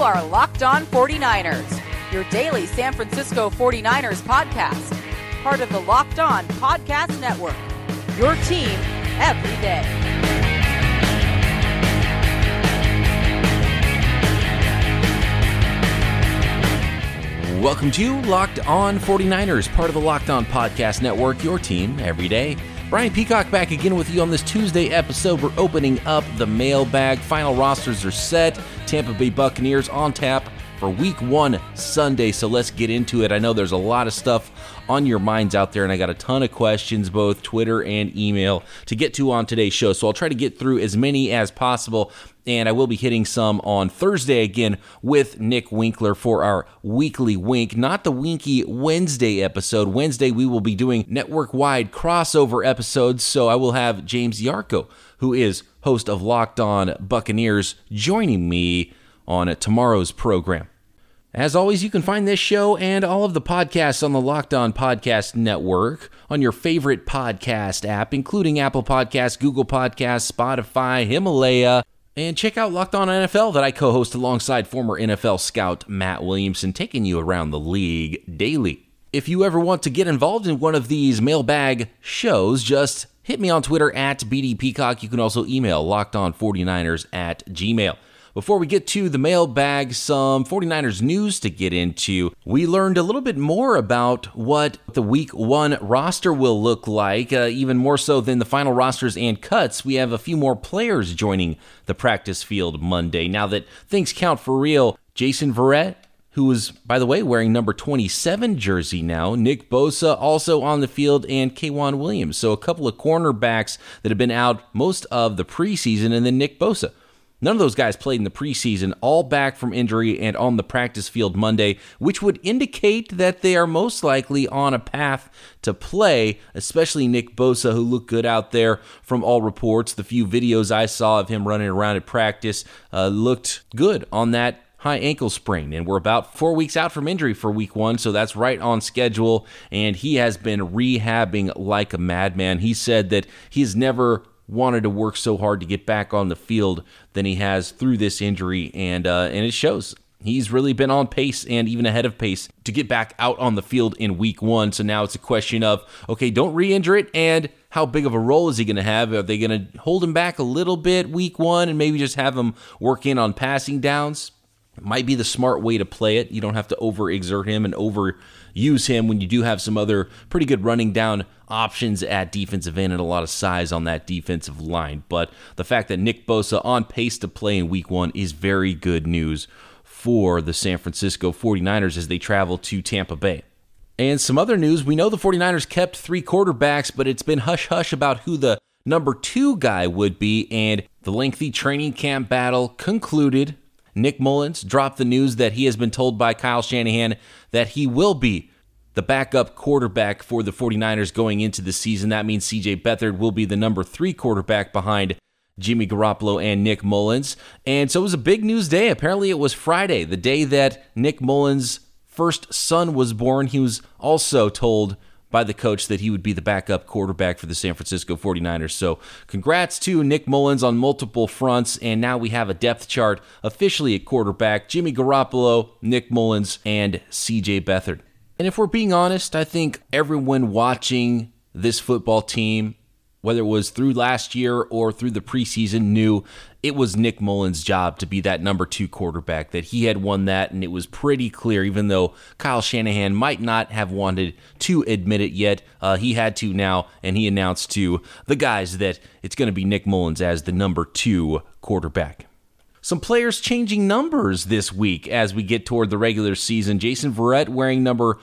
are Locked On 49ers, your daily San Francisco 49ers podcast. Part of the Locked On Podcast Network, your team every day. Welcome to Locked On 49ers, part of the Locked On Podcast Network, your team every day. Brian Peacock back again with you on this Tuesday episode. We're opening up the mailbag. Final rosters are set. Tampa Bay Buccaneers on tap for Week 1 Sunday, so let's get into it. I know there's a lot of stuff on your minds out there, and I got a ton of questions, both Twitter and email, to get to on today's show, so I'll try to get through as many as possible, and I will be hitting some on Thursday again with Nick Winkler for our weekly wink, not the Winky Wednesday episode. Wednesday, we will be doing network-wide crossover episodes, so I will have James Yarko, who is host of Locked On Buccaneers, joining me on tomorrow's program. As always, you can find this show and all of the podcasts on the Locked On Podcast Network on your favorite podcast app, including Apple Podcasts, Google Podcasts, Spotify, Himalaya, and check out Locked On NFL that I co-host alongside former NFL scout Matt Williamson, taking you around the league daily. If you ever want to get involved in one of these mailbag shows, just hit me on Twitter at BDPeacock. You can also email lockedon49ers@gmail.com. Before we get to the mailbag, some 49ers news to get into. We learned a little bit more about what the Week 1 roster will look like, even more so than the final rosters and cuts. We have a few more players joining the practice field Monday. Now that things count for real, Jason Verrett, who is, by the way, wearing number 27 jersey now, Nick Bosa also on the field, and K'Waun Williams. So a couple of cornerbacks that have been out most of the preseason, and then Nick Bosa. None of those guys played in the preseason, all back from injury and on the practice field Monday, which would indicate that they are most likely on a path to play, especially Nick Bosa, who looked good out there from all reports. The few videos I saw of him running around at practice looked good on that high ankle sprain, and we're about 4 weeks out from injury for Week 1, so that's right on schedule, and he has been rehabbing like a madman. He said that he's never wanted to work so hard to get back on the field than he has through this injury, and it shows. He's really been on pace and even ahead of pace to get back out on the field in Week 1, so now it's a question of, okay, don't re-injure it, and how big of a role is he going to have? Are they going to hold him back a little bit Week 1 and maybe just have him work in on passing downs? It might be the smart way to play it. You don't have to overexert him and overuse him when you do have some other pretty good running down options at defensive end and a lot of size on that defensive line. But the fact that Nick Bosa on pace to play in Week 1 is very good news for the San Francisco 49ers as they travel to Tampa Bay. And some other news, we know the 49ers kept 3 quarterbacks, but it's been hush-hush about who the number 2 guy would be, and the lengthy training camp battle concluded. Nick Mullens dropped the news that he has been told by Kyle Shanahan that he will be the backup quarterback for the 49ers going into the season. That means C.J. Beathard will be the number 3 quarterback behind Jimmy Garoppolo and Nick Mullens. And so it was a big news day. Apparently it was Friday, the day that Nick Mullens' first son was born. He was also told by the coach that he would be the backup quarterback for the San Francisco 49ers. So congrats to Nick Mullens on multiple fronts, and now we have a depth chart officially at quarterback: Jimmy Garoppolo, Nick Mullens, and C.J. Beathard. And if we're being honest, I think everyone watching this football team, whether it was through last year or through the preseason, knew it was Nick Mullens' job to be that number 2 quarterback, that he had won that, and it was pretty clear, even though Kyle Shanahan might not have wanted to admit it yet, he had to now, and he announced to the guys that it's going to be Nick Mullens as the number 2 quarterback. Some players changing numbers this week as we get toward the regular season. Jason Verrett wearing number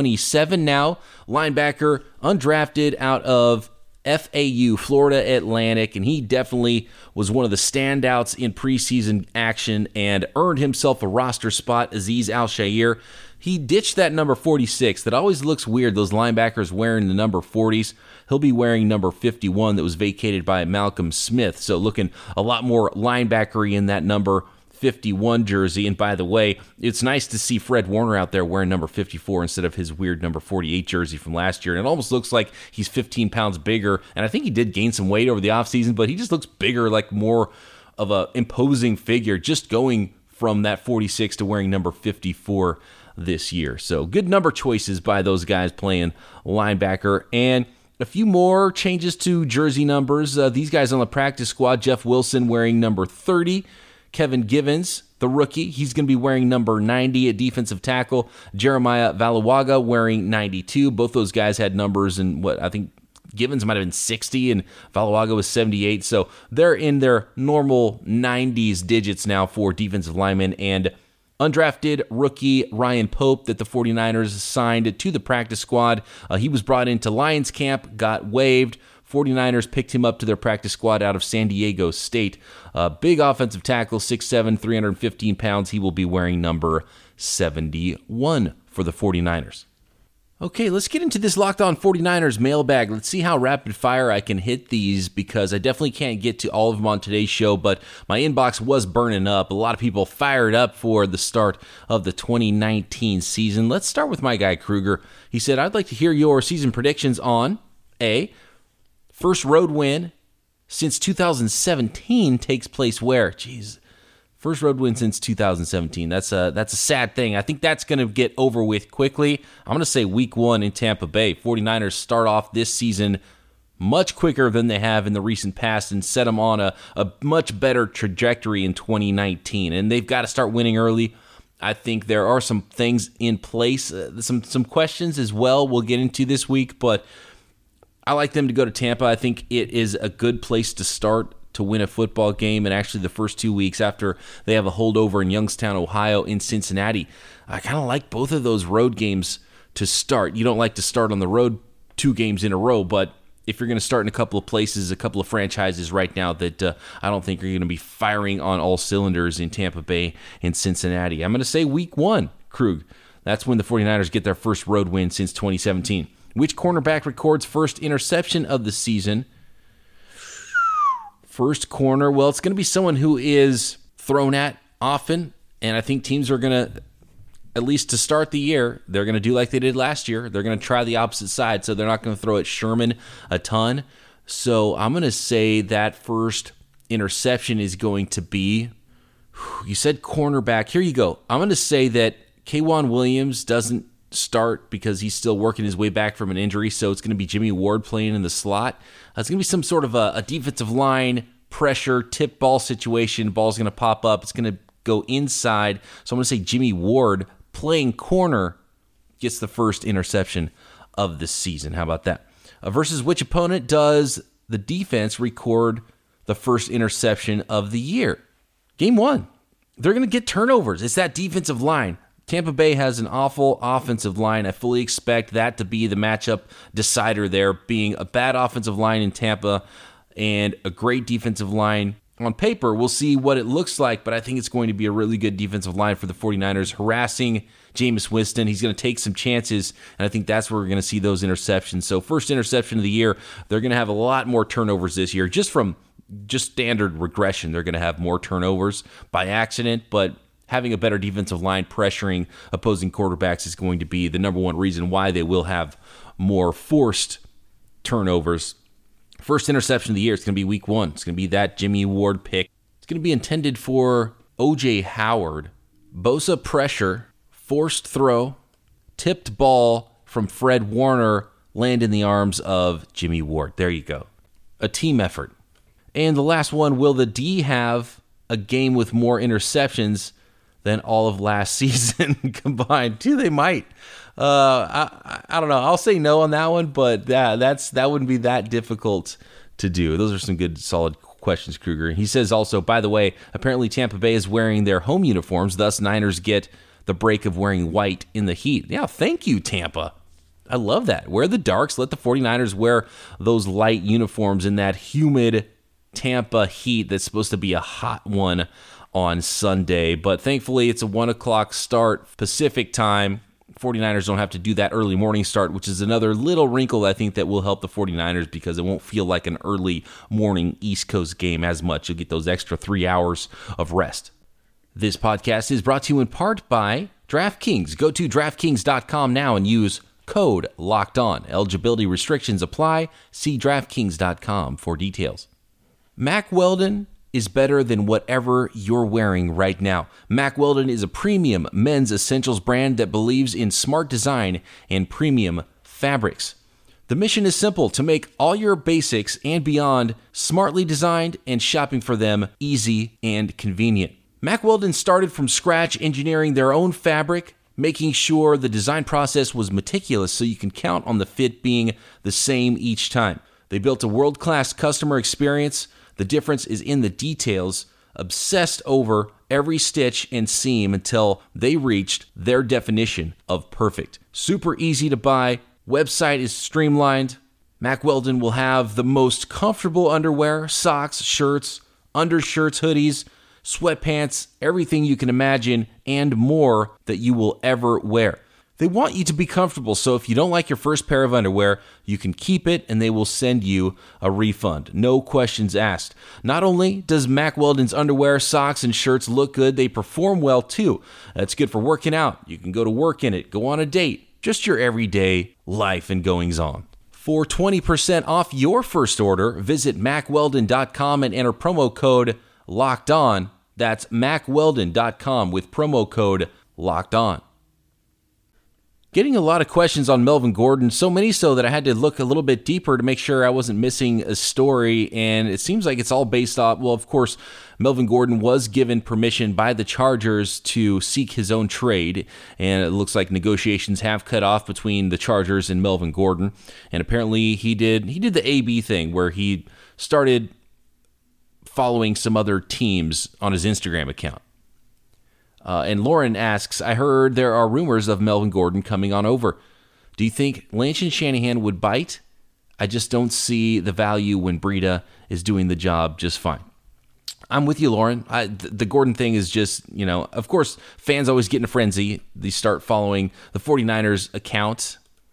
27 now, linebacker, undrafted out of FAU, Florida Atlantic, and he definitely was one of the standouts in preseason action and earned himself a roster spot. Azeez Al-Shaair, he ditched that number 46. That always looks weird, those linebackers wearing the number 40s. He'll be wearing number 51 that was vacated by Malcolm Smith, so looking a lot more linebackery in that number 51 jersey. And by the way, it's nice to see Fred Warner out there wearing number 54 instead of his weird number 48 jersey from last year. And it almost looks like he's 15 pounds bigger. And I think he did gain some weight over the offseason, but he just looks bigger, like more of a imposing figure, just going from that 46 to wearing number 54 this year. So good number choices by those guys playing linebacker. And a few more changes to jersey numbers. These guys on the practice squad, Jeff Wilson wearing number 30. Kevin Givens, the rookie, he's going to be wearing number 90 at defensive tackle. Jeremiah Valawaga wearing 92. Both those guys had numbers in I think Givens might have been 60 and Valawaga was 78. So they're in their normal 90s digits now for defensive linemen. And undrafted rookie Ryan Pope that the 49ers signed to the practice squad. He was brought into Lions camp, got waived. 49ers picked him up to their practice squad out of San Diego State. Big offensive tackle, 6'7", 315 pounds. He will be wearing number 71 for the 49ers. Okay, let's get into this Locked On 49ers mailbag. Let's see how rapid fire I can hit these because I definitely can't get to all of them on today's show, but my inbox was burning up. A lot of people fired up for the start of the 2019 season. Let's start with my guy, Kruger. He said, I'd like to hear your season predictions on A, first road win since 2017 takes place where? Jeez. First road win since 2017. That's a sad thing. I think that's going to get over with quickly. I'm going to say week 1 in Tampa Bay. 49ers start off this season much quicker than they have in the recent past and set them on a much better trajectory in 2019. And they've got to start winning early. I think there are some things in place, some questions as well we'll get into this week, but I like them to go to Tampa. I think it is a good place to start to win a football game, and actually the first 2 weeks after they have a holdover in Youngstown, Ohio, in Cincinnati. I kind of like both of those road games to start. You don't like to start on the road 2 games in a row, but if you're going to start in a couple of places, a couple of franchises right now that I don't think are going to be firing on all cylinders in Tampa Bay and Cincinnati. I'm going to say week 1, Krug. That's when the 49ers get their first road win since 2017. Which cornerback records first interception of the season? First corner, well, it's going to be someone who is thrown at often, and I think teams are going to, at least to start the year, they're going to do like they did last year. They're going to try the opposite side, so they're not going to throw at Sherman a ton. So I'm going to say that first interception is going to be, you said cornerback. Here you go. I'm going to say that K'Waun Williams doesn't start because he's still working his way back from an injury, so it's going to be Jimmy Ward playing in the slot. It's going to be some sort of a defensive line pressure tip ball situation. Ball's going to pop up. It's going to go inside. So I'm going to say Jimmy Ward playing corner gets the first interception of the season. How about that? Versus which opponent does the defense record the first interception of the year? Game 1. They're going to get turnovers. It's that defensive line. Tampa Bay has an awful offensive line. I fully expect that to be the matchup decider there, being a bad offensive line in Tampa and a great defensive line. On paper, we'll see what it looks like, but I think it's going to be a really good defensive line for the 49ers, harassing Jameis Winston. He's going to take some chances, and I think that's where we're going to see those interceptions. So first interception of the year, they're going to have a lot more turnovers this year. Just standard regression, they're going to have more turnovers by accident, but having a better defensive line pressuring opposing quarterbacks is going to be the number one reason why they will have more forced turnovers. First interception of the year, it's going to be week 1. It's going to be that Jimmy Ward pick. It's going to be intended for O.J. Howard. Bosa pressure, forced throw, tipped ball from Fred Warner, land in the arms of Jimmy Ward. There you go. A team effort. And the last one, will the D have a game with more interceptions than all of last season combined? Too, they might. I don't know. I'll say no on that one, but that wouldn't be that difficult to do. Those are some good, solid questions, Kruger. He says also, by the way, apparently Tampa Bay is wearing their home uniforms, thus Niners get the break of wearing white in the heat. Yeah, thank you, Tampa. I love that. Wear the darks. Let the 49ers wear those light uniforms in that humid Tampa heat that's supposed to be a hot one on Sunday, but thankfully it's a 1 o'clock start Pacific time. 49ers don't have to do that early morning start, which is another little wrinkle I think that will help the 49ers because it won't feel like an early morning East Coast game as much. You'll get those extra 3 hours of rest. This podcast is brought to you in part by DraftKings. Go to DraftKings.com now and use code LOCKEDON. Eligibility restrictions apply. See DraftKings.com for details. Mack Weldon is better than whatever you're wearing right now. Mack Weldon is a premium men's essentials brand that believes in smart design and premium fabrics. The mission is simple: to make all your basics and beyond smartly designed and shopping for them easy and convenient. Mack Weldon started from scratch engineering their own fabric, making sure the design process was meticulous so you can count on the fit being the same each time. They built a world-class customer experience. The difference is in the details, obsessed over every stitch and seam until they reached their definition of perfect. Super easy to buy. Website is streamlined. Mack Weldon will have the most comfortable underwear, socks, shirts, undershirts, hoodies, sweatpants, everything you can imagine, and more that you will ever wear. They want you to be comfortable, so if you don't like your first pair of underwear, you can keep it and they will send you a refund. No questions asked. Not only does Mack Weldon's underwear, socks, and shirts look good, they perform well too. That's good for working out. You can go to work in it, go on a date, just your everyday life and goings on. For 20% off your first order, visit MackWeldon.com and enter promo code LOCKEDON. That's MackWeldon.com with promo code LOCKEDON. Getting a lot of questions on Melvin Gordon, so many so that I had to look a little bit deeper to make sure I wasn't missing a story, and it seems like it's all based off, well, of course, Melvin Gordon was given permission by the Chargers to seek his own trade, and it looks like negotiations have cut off between the Chargers and Melvin Gordon, and apparently he did the AB thing where he started following some other teams on his Instagram account. And Lauren asks, I heard there are rumors of Melvin Gordon coming on over. Do you think Lynch and Shanahan would bite? I just don't see the value when Breida is doing the job just fine. I'm with you, Lauren. The Gordon thing is just, of course, fans always get in a frenzy. They start following the 49ers account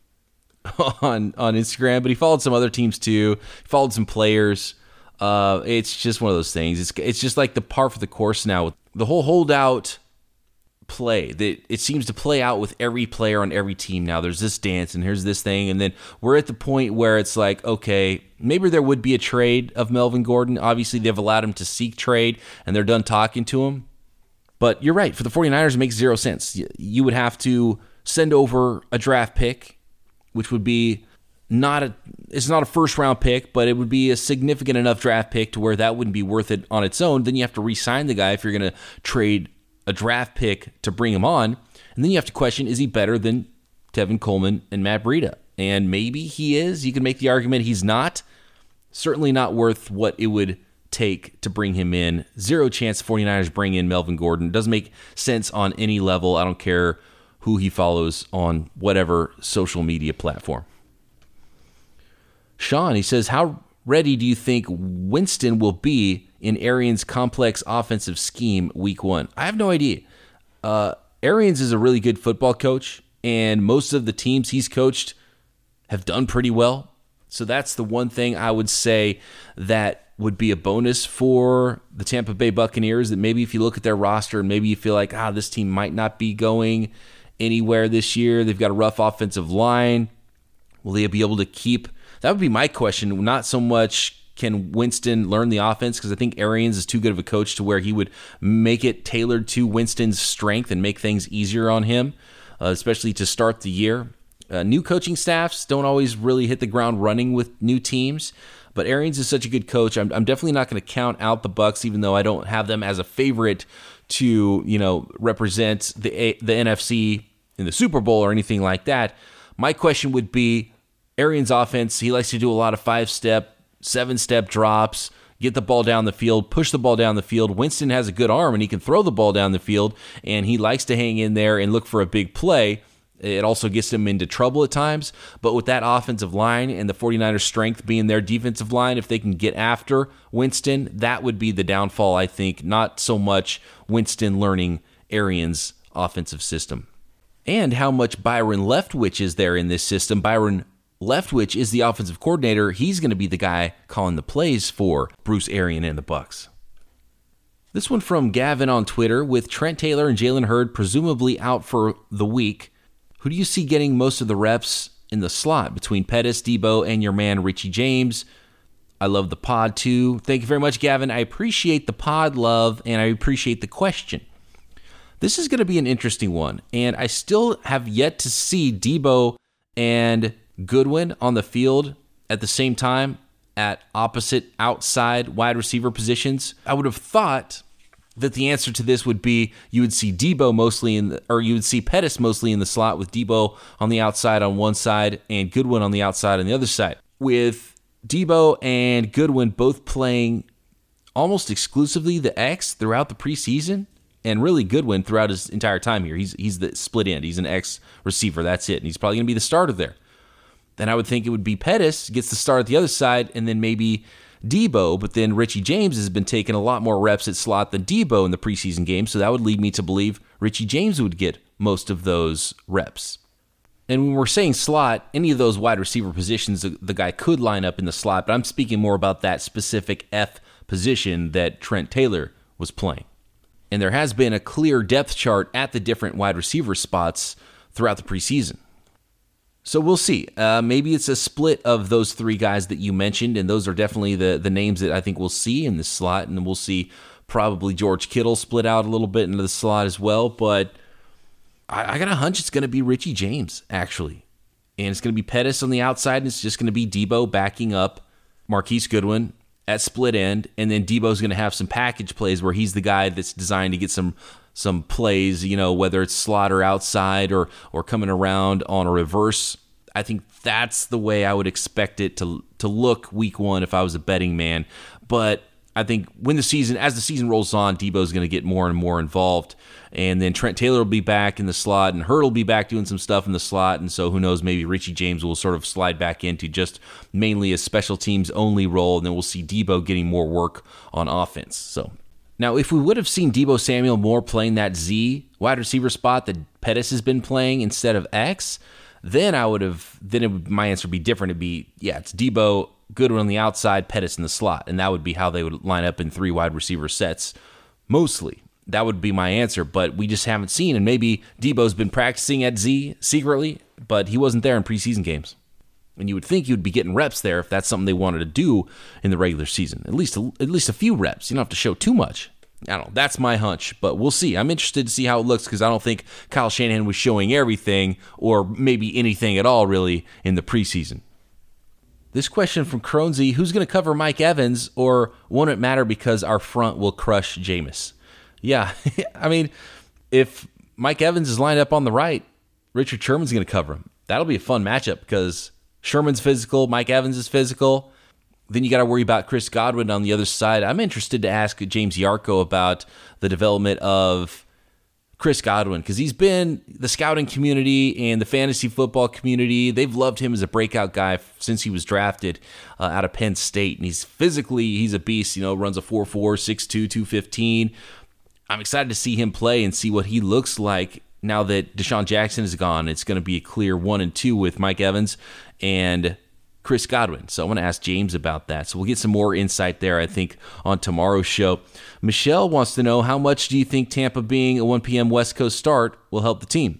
on Instagram, but he followed some other teams too. He followed some players. It's just one of those things. It's just like the par for the course now. The whole holdout play that it seems to play out with every player on every team now. There's this dance and here's this thing, and then we're at the point where it's like, okay, maybe there would be a trade of Melvin Gordon. Obviously they've allowed him to seek trade and they're done talking to him, but you're right, for the 49ers it makes zero sense. You would have to send over a draft pick, which would be it's not a first round pick, but it would be a significant enough draft pick to where that wouldn't be worth it on its own. Then you have to re-sign the guy if you're going to trade a draft pick to bring him on. And then you have to question, is he better than Tevin Coleman and Matt Breida? And maybe he is. You can make the argument he's not. Certainly not worth what it would take to bring him in. Zero chance the 49ers bring in Melvin Gordon. Doesn't make sense on any level. I don't care who he follows on whatever social media platform. Sean, he says, how ready do you think Winston will be in Arians' complex offensive scheme week one? I have no idea. Arians is a really good football coach, and most of the teams he's coached have done pretty well. So that's the one thing I would say that would be a bonus for the Tampa Bay Buccaneers, that maybe if you look at their roster and maybe you feel like, this team might not be going anywhere this year. They've got a rough offensive line. Will they be able to keep? That would be my question. Not so much can Winston learn the offense, because I think Arians is too good of a coach to where he would make it tailored to Winston's strength and make things easier on him, especially to start the year. New coaching staffs don't always really hit the ground running with new teams, but Arians is such a good coach. I'm definitely not going to count out the Bucs, even though I don't have them as a favorite to represent the NFC in the Super Bowl or anything like that. My question would be, Arians' offense, he likes to do a lot of 5-step, 7-step drops, get the ball down the field, push the ball down the field. Winston has a good arm, and he can throw the ball down the field, and he likes to hang in there and look for a big play. It also gets him into trouble at times, but with that offensive line and the 49ers' strength being their defensive line, if they can get after Winston, that would be the downfall, I think, not so much Winston learning Arians' offensive system. And how much Byron Leftwich is there in this system. Byron Leftwich is the offensive coordinator. He's going to be the guy calling the plays for Bruce Arians and the Bucs. This one from Gavin on Twitter. With Trent Taylor and Jalen Hurd presumably out for the week, who do you see getting most of the reps in the slot between Pettis, Debo, and your man Richie James? I love the pod too. Thank you very much, Gavin. I appreciate the pod love, and I appreciate the question. This is going to be an interesting one, and I still have yet to see Debo and Goodwin on the field at the same time at opposite outside wide receiver positions. I would have thought that the answer to this would be you would see Debo mostly you would see Pettis mostly in the slot with Debo on the outside on one side and Goodwin on the outside on the other side. With Debo and Goodwin both playing almost exclusively the X throughout the preseason, and really Goodwin throughout his entire time here. He's the split end. He's an X receiver. That's it. And he's probably going to be the starter there. Then I would think it would be Pettis gets the start at the other side, and then maybe Debo. But then Richie James has been taking a lot more reps at slot than Debo in the preseason game, so that would lead me to believe Richie James would get most of those reps. And when we're saying slot, any of those wide receiver positions, the guy could line up in the slot, but I'm speaking more about that specific F position that Trent Taylor was playing. And there has been a clear depth chart at the different wide receiver spots throughout the preseason. So we'll see. Maybe it's a split of those three guys that you mentioned, and those are definitely the names that I think we'll see in this slot. And we'll see probably George Kittle split out a little bit into the slot as well. But I got a hunch it's going to be Richie James, actually. And it's going to be Pettis on the outside, and it's just going to be Debo backing up Marquise Goodwin at split end. And then Debo's going to have some package plays where he's the guy that's designed to get some plays, whether it's slot or outside or coming around on a reverse. I think that's the way I would expect it to look week one if I was a betting man. But I think as the season rolls on, Debo's going to get more and more involved. And then Trent Taylor will be back in the slot, and Hurd will be back doing some stuff in the slot. And so who knows, maybe Richie James will sort of slide back into just mainly a special teams only role, and then we'll see Debo getting more work on offense. So now, if we would have seen Debo Samuel more playing that Z wide receiver spot that Pettis has been playing instead of X, then my answer would be different. It'd be, it's Debo, Goodwin on the outside, Pettis in the slot, and that would be how they would line up in three wide receiver sets, mostly. That would be my answer, but we just haven't seen, and maybe Debo's been practicing at Z secretly, but he wasn't there in preseason games. And you would think you'd be getting reps there if that's something they wanted to do in the regular season. At least a few reps. You don't have to show too much. I don't know. That's my hunch, but we'll see. I'm interested to see how it looks because I don't think Kyle Shanahan was showing everything or maybe anything at all really in the preseason. This question from Cronzy, who's going to cover Mike Evans, or won't it matter because our front will crush Jameis? Yeah, I mean, if Mike Evans is lined up on the right, Richard Sherman's going to cover him. That'll be a fun matchup because Sherman's physical, Mike Evans is physical. Then you got to worry about Chris Godwin on the other side. I'm interested to ask James Yarko about the development of Chris Godwin because he's been the scouting community and the fantasy football community. They've loved him as a breakout guy since he was drafted out of Penn State. And he's a beast, runs a 4.4, 6'2", 215. I'm excited to see him play and see what he looks like now that Deshaun Jackson is gone. It's going to be a clear 1 and 2 with Mike Evans and Chris Godwin. So I want to ask James about that. So we'll get some more insight there, I think, on tomorrow's show. Michelle wants to know, how much do you think Tampa being a 1 p.m. West Coast start will help the team?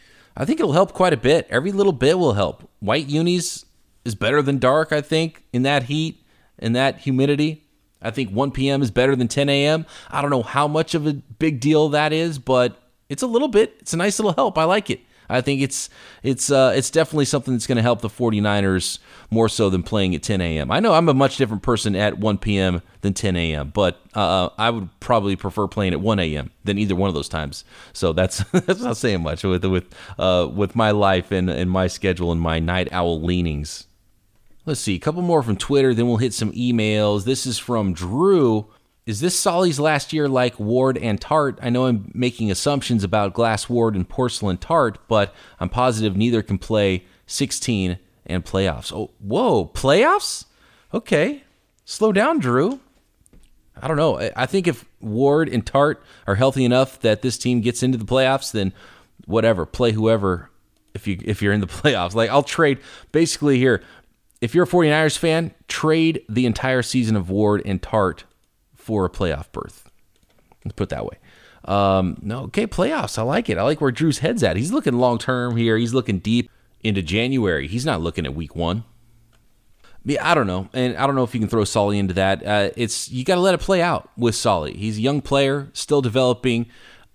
I think it'll help quite a bit. Every little bit will help. White unis is better than dark, I think, in that heat and that humidity. I think 1 p.m. is better than 10 a.m. I don't know how much of a big deal that is, but it's a little bit. It's a nice little help. I like it. I think it's definitely something that's going to help the 49ers more so than playing at 10 a.m. I know I'm a much different person at 1 p.m. than 10 a.m., but I would probably prefer playing at 1 a.m. than either one of those times. So that's not saying much with my life and my schedule and my night owl leanings. Let's see, a couple more from Twitter, then we'll hit some emails. This is from Drew. Is this Solly's last year like Ward and Tart? I know I'm making assumptions about Glass Ward and Porcelain Tart, but I'm positive neither can play 16 and playoffs. Oh, whoa, playoffs? Okay, slow down, Drew. I don't know. I think if Ward and Tart are healthy enough that this team gets into the playoffs, then whatever, play whoever if you're in the playoffs. Like, I'll trade, basically here, if you're a 49ers fan, trade the entire season of Ward and Tart for a playoff berth. Let's put it that way. Playoffs. I like it. I like where Drew's head's at. He's looking long-term here. He's looking deep into January. He's not looking at week 1. Yeah, I don't know. And I don't know if you can throw Solly into that. You got to let it play out with Solly. He's a young player, still developing.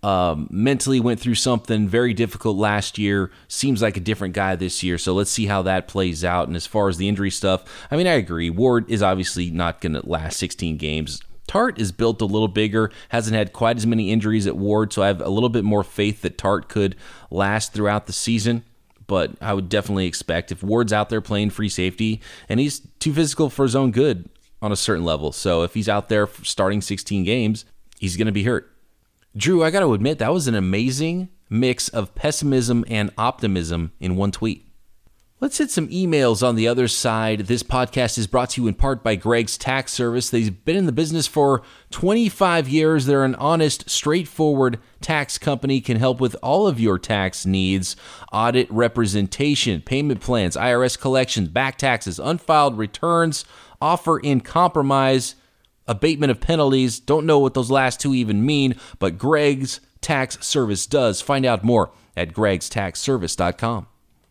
Mentally went through something very difficult last year. Seems like a different guy this year. So let's see how that plays out. And as far as the injury stuff, I mean, I agree. Ward is obviously not going to last 16 games. Tart is built a little bigger, hasn't had quite as many injuries at Ward, so I have a little bit more faith that Tart could last throughout the season. But I would definitely expect if Ward's out there playing free safety, and he's too physical for his own good on a certain level. So if he's out there starting 16 games, he's going to be hurt. Drew, I got to admit, that was an amazing mix of pessimism and optimism in one tweet. Let's hit some emails on the other side. This podcast is brought to you in part by Greg's Tax Service. They've been in the business for 25 years. They're an honest, straightforward tax company, can help with all of your tax needs: audit, representation, payment plans, IRS collections, back taxes, unfiled returns, offer in compromise, abatement of penalties. Don't know what those last two even mean, but Greg's Tax Service does. Find out more at gregstaxservice.com.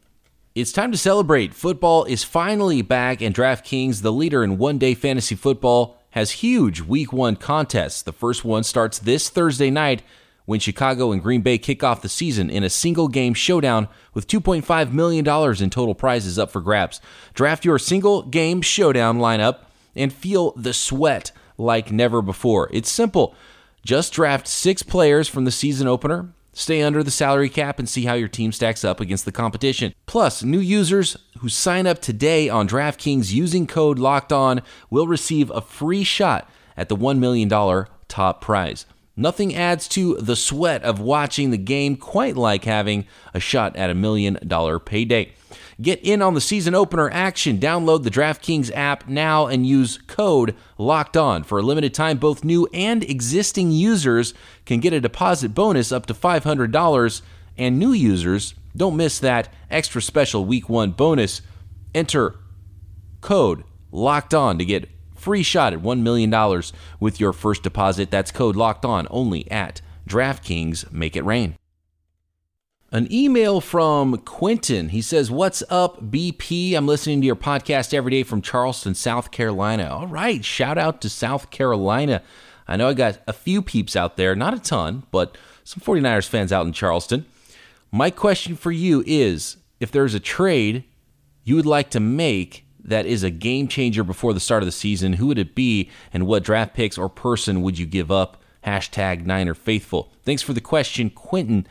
It's time to celebrate. Football is finally back, and DraftKings, the leader in one-day fantasy football, has huge Week 1 contests. The first one starts this Thursday night when Chicago and Green Bay kick off the season in a single-game showdown with $2.5 million in total prizes up for grabs. Draft your single-game showdown lineup and feel the sweat like never before. It's simple. Just draft 6 players from the season opener, stay under the salary cap, and see how your team stacks up against the competition. Plus, new users who sign up today on DraftKings using code LOCKEDON will receive a free shot at the $1 million top prize. Nothing adds to the sweat of watching the game quite like having a shot at $1 million payday. Get in on the season opener action. Download the DraftKings app now and use code LOCKEDON. For a limited time, both new and existing users can get a deposit bonus up to $500, and new users don't miss that extra special Week 1 bonus. Enter code LOCKEDON to get free shot at $1 million with your first deposit. That's code LOCKEDON only at DraftKings. Make it rain. An email from Quentin. He says, "What's up, BP? I'm listening to your podcast every day from Charleston, South Carolina." All right, shout out to South Carolina. I know I got a few peeps out there, not a ton, but some 49ers fans out in Charleston. My question for you is, if there's a trade you would like to make that is a game changer before the start of the season, who would it be, and what draft picks or person would you give up? Hashtag Niner Faithful. Thanks for the question, Quentin.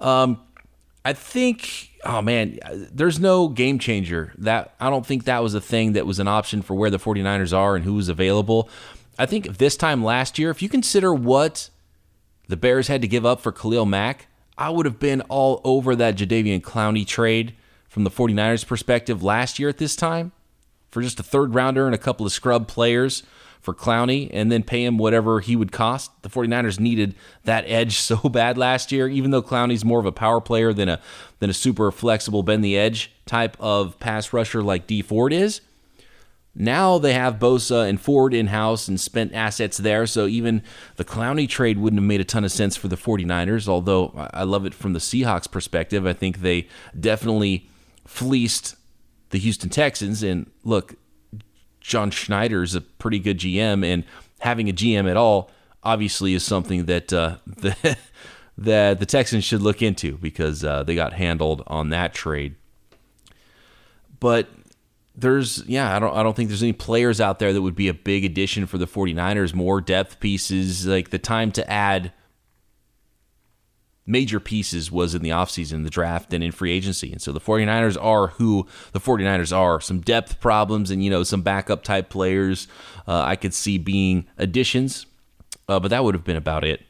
I think, there's no game changer. I don't think that was a thing that was an option for where the 49ers are and who was available. I think if this time last year, if you consider what the Bears had to give up for Khalil Mack, I would have been all over that Jadeveon Clowney trade from the 49ers perspective last year at this time for just a third rounder and a couple of scrub players for Clowney, and then pay him whatever he would cost. The 49ers needed that edge so bad last year, even though Clowney's more of a power player than a super flexible bend the edge type of pass rusher like Dee Ford is. Now they have Bosa and Ford in-house and spent assets there, so even the Clowney trade wouldn't have made a ton of sense for the 49ers, although I love it from the Seahawks perspective. I think they definitely fleeced the Houston Texans, and look, John Schneider is a pretty good GM, and having a GM at all obviously is something that the Texans should look into, because they got handled on that trade. But I don't think there's any players out there that would be a big addition for the 49ers. More depth pieces, like the time to add major pieces was in the offseason, the draft, and in free agency. And so the 49ers are who the 49ers are. Some depth problems and, some backup type players I could see being additions, but that would have been about it.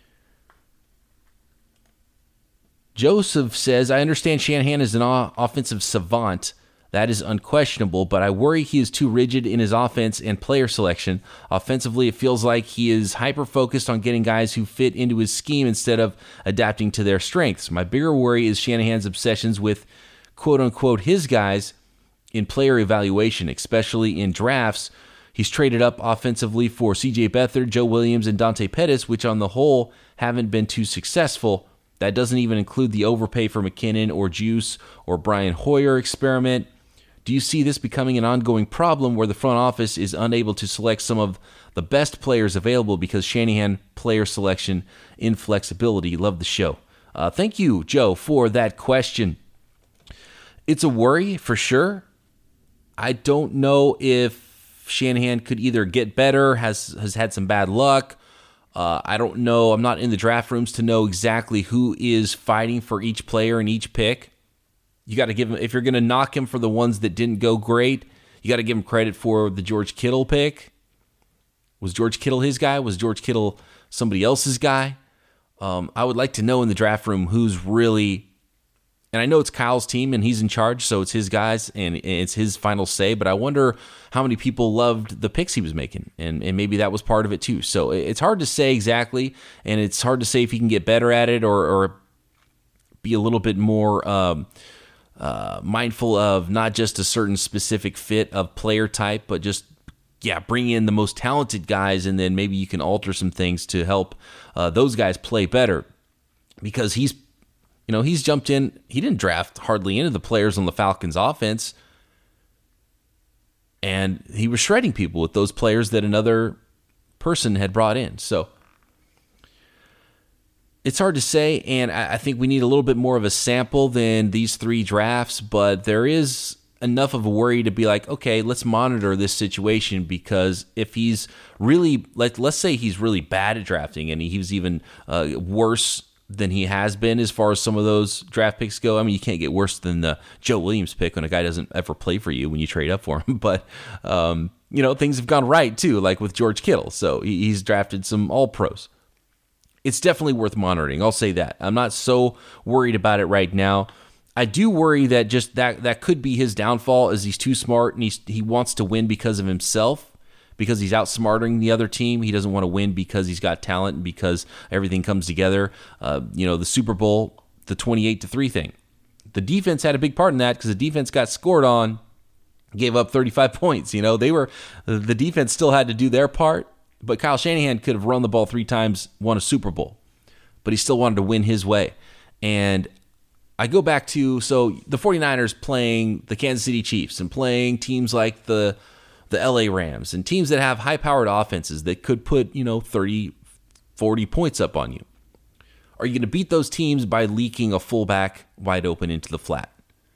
Joseph says, "I understand Shanahan is an offensive savant. That is unquestionable, but I worry he is too rigid in his offense and player selection. Offensively, it feels like he is hyper-focused on getting guys who fit into his scheme instead of adapting to their strengths. My bigger worry is Shanahan's obsessions with quote-unquote his guys in player evaluation, especially in drafts. He's traded up offensively for C.J. Beathard, Joe Williams, and Dante Pettis, which on the whole haven't been too successful. That doesn't even include the overpay for McKinnon or Juice or Brian Hoyer experiment. Do you see this becoming an ongoing problem where the front office is unable to select some of the best players available because Shanahan player selection inflexibility? Love the show. Thank you, Joe, for that question. It's a worry for sure. I don't know if Shanahan could either get better, has had some bad luck. I don't know. I'm not in the draft rooms to know exactly who is fighting for each player and each pick. You got to give him, if you're going to knock him for the ones that didn't go great, you got to give him credit for the George Kittle pick. Was George Kittle his guy? Was George Kittle somebody else's guy? I would like to know in the draft room who's really, and I know it's Kyle's team and he's in charge, so it's his guys and it's his final say, but I wonder how many people loved the picks he was making, and maybe that was part of it too. So it's hard to say exactly, and it's hard to say if he can get better at it or be a little bit more mindful of not just a certain specific fit of player type, but just, bring in the most talented guys, and then maybe you can alter some things to help those guys play better. Because he's jumped in. He didn't draft hardly any of the players on the Falcons offense, and he was shredding people with those players that another person had brought in. So it's hard to say, and I think we need a little bit more of a sample than these 3 drafts, but there is enough of a worry to be like, okay, let's monitor this situation, because if he's really, let's say he's really bad at drafting and he was even worse than he has been as far as some of those draft picks go. I mean, you can't get worse than the Joe Williams pick when a guy doesn't ever play for you when you trade up for him, but things have gone right too, like with George Kittle, so he's drafted some all-pros. It's definitely worth monitoring. I'll say that. I'm not so worried about it right now. I do worry that just that could be his downfall, is he's too smart and he wants to win because of himself, because he's outsmarting the other team. He doesn't want to win because he's got talent and because everything comes together. The Super Bowl, the 28-3 thing. The defense had a big part in that because the defense got scored on, gave up 35 points. The defense still had to do their part. But Kyle Shanahan could have run the ball 3 times, won a Super Bowl, but he still wanted to win his way. And I go back to, so the 49ers playing the Kansas City Chiefs and playing teams like the LA Rams and teams that have high-powered offenses that could put, 30, 40 points up on you. Are you going to beat those teams by leaking a fullback wide open into the flat?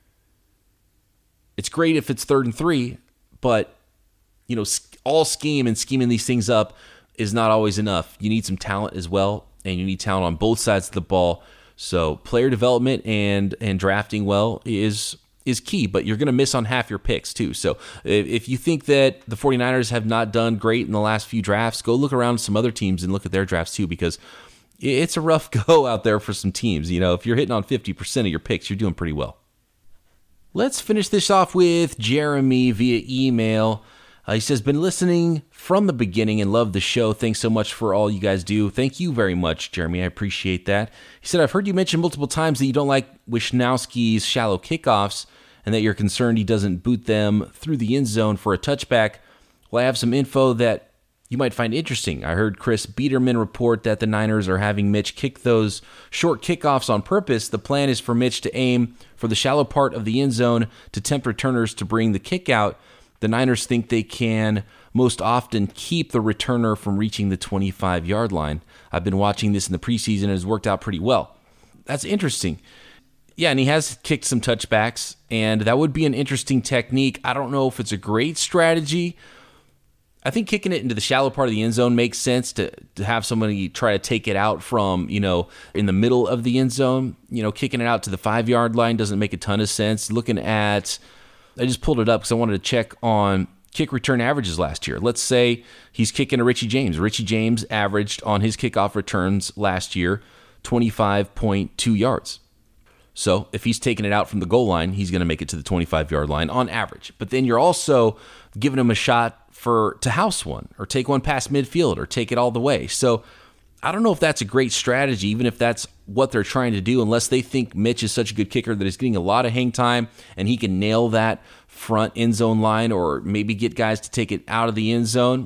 It's great if it's 3rd and 3, but all scheme and scheming these things up is not always enough. You need some talent as well, and you need talent on both sides of the ball. So player development and drafting well is key, but you're going to miss on half your picks too. So if you think that the 49ers have not done great in the last few drafts, go look around some other teams and look at their drafts too, because it's a rough go out there for some teams. If you're hitting on 50% of your picks, you're doing pretty well. Let's finish this off with Jeremy via email. He says, been listening from the beginning and love the show. Thanks so much for all you guys do. Thank you very much, Jeremy. I appreciate that. He said, I've heard you mention multiple times that you don't like Wishnowski's shallow kickoffs and that you're concerned he doesn't boot them through the end zone for a touchback. Well, I have some info that you might find interesting. I heard Chris Biederman report that the Niners are having Mitch kick those short kickoffs on purpose. The plan is for Mitch to aim for the shallow part of the end zone to tempt returners to bring the kick out. The Niners think they can most often keep the returner from reaching the 25-yard line. I've been watching this in the preseason and it has worked out pretty well. That's interesting. Yeah, and he has kicked some touchbacks, and that would be an interesting technique. I don't know if it's a great strategy. I think kicking it into the shallow part of the end zone makes sense to have somebody try to take it out from, in the middle of the end zone. Kicking it out to the 5-yard line doesn't make a ton of sense. Looking at, I just pulled it up because I wanted to check on kick return averages last year. Let's say he's kicking to Richie James. Richie James averaged on his kickoff returns last year 25.2 yards. So if he's taking it out from the goal line, he's going to make it to the 25-yard line on average. But then you're also giving him a shot to house one or take one past midfield or take it all the way. So I don't know if that's a great strategy, even if that's what they're trying to do, unless they think Mitch is such a good kicker that he's getting a lot of hang time and he can nail that front end zone line or maybe get guys to take it out of the end zone.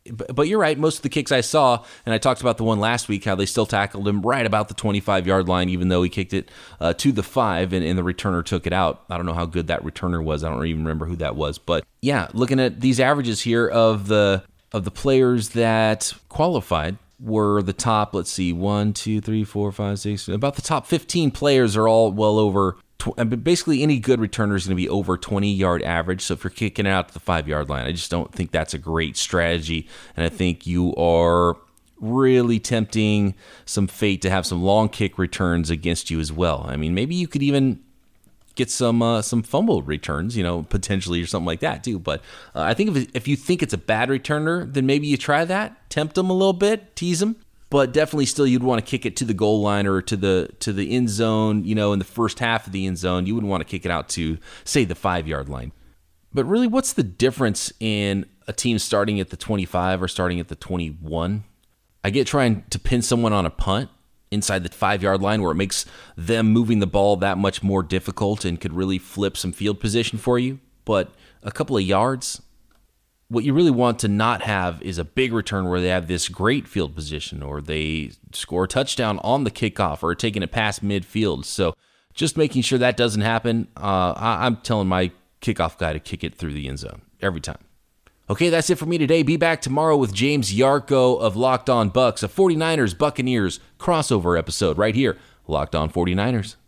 But you're right. Most of the kicks I saw, and I talked about the one last week, how they still tackled him right about the 25-yard line, even though he kicked it to the 5, and the returner took it out. I don't know how good that returner was. I don't even remember who that was. But yeah, looking at these averages here of the players that qualified were the top, let's see, 1, 2, 3, 4, 5, 6, about the top 15 players are all well over. Basically, any good returner is going to be over 20-yard average. So if you're kicking it out to the 5-yard line, I just don't think that's a great strategy. And I think you are really tempting some fate to have some long kick returns against you as well. I mean, maybe you could even get some fumble returns, potentially, or something like that too. But I think if you think it's a bad returner, then maybe you try that, tempt them a little bit, tease them. But definitely still you'd want to kick it to the goal line or to the end zone, in the first half of the end zone. You wouldn't want to kick it out to, say, the 5-yard line. But really, what's the difference in a team starting at the 25 or starting at the 21? I get trying to pin someone on a punt inside the 5-yard line where it makes them moving the ball that much more difficult and could really flip some field position for you. But a couple of yards, what you really want to not have is a big return where they have this great field position or they score a touchdown on the kickoff or taking it past midfield. So just making sure that doesn't happen. I'm telling my kickoff guy to kick it through the end zone every time. Okay, that's it for me today. Be back tomorrow with James Yarko of Locked On Bucks, a 49ers Buccaneers crossover episode right here, Locked On 49ers.